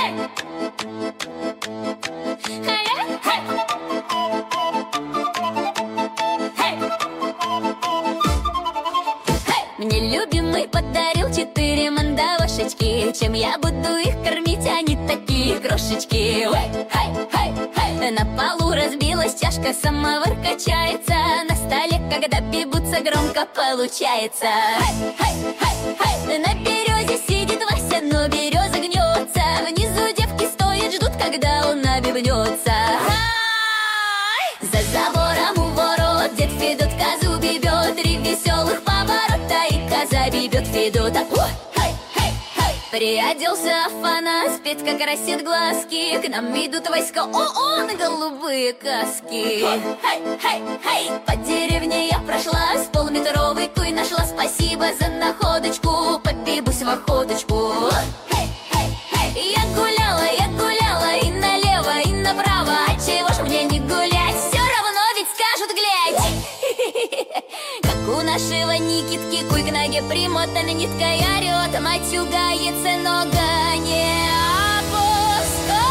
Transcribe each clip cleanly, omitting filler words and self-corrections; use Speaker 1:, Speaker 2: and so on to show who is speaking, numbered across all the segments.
Speaker 1: Мне любимый подарил 4 мандавошечки. Чем я буду их кормить, они такие крошечки. На полу разбилась чашка, самовар качается. На столе, когда бибутся, громко получается. На березе сидит Вася, но береза гнется. Внизу девки стоят, ждут, когда он набивнется. За забором у ворот дед Федот козу бебет. 3 веселых поворота, и коза бебет Федота. Приоделся Афанас, Петька красит глазки. К нам идут войска ООН, голубые каски. По деревне я прошла, с полуметровый туй нашла. Спасибо за находочку, побибусь в охоточку. Я гуляла и налево, и направо. А чего ж мне не гулять? Все равно ведь скажут, глядь. Как у нашего Никитки куй к ноге примотана ниткой орет. Мать угается, нога не опускается.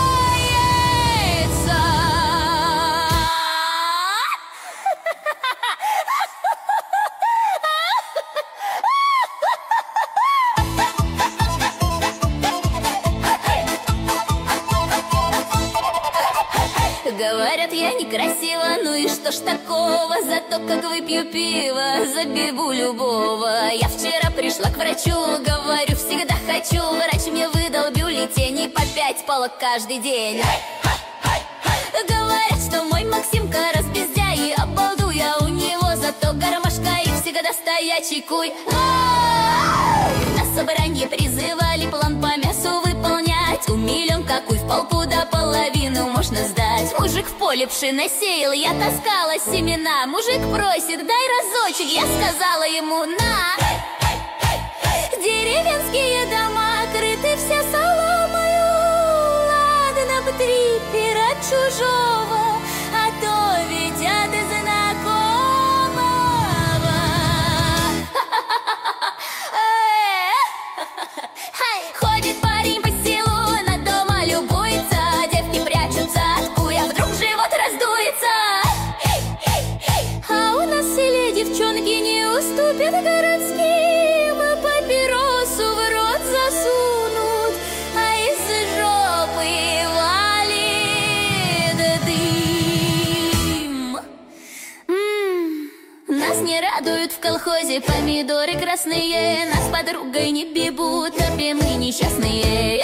Speaker 1: Говорят, я некрасива, ну и что ж такого? Зато как выпью пиво, забиву любого. Я вчера пришла к врачу, говорю, всегда хочу. Врач мне выдал бюллетени по 5 палок каждый день. Говорят, что мой Максимка разбездяй, и обалду я у него. Зато гармошка и всегда стоячий куй. На собрании призывали план по мясу выполнять. Умилен какой, в полку до половины можно сдать. Мужик в поле пшено сеял, я таскала семена. Мужик просит, дай разочек, я сказала ему на. Деревенские дома крыты все соломою. Ладно бы 3 пера чужого, а то ведь от знакомого. Ходит парень по селу, на дома любуется. Девки прячутся от куя, вдруг живот раздуется. А у нас в селе девчонки не уступят городским. Папиросу в рот засунут, а из жопы валит дым. Нас не радуют в колхозе помидоры красные. Нас с подругой не бибут, обе мы несчастные.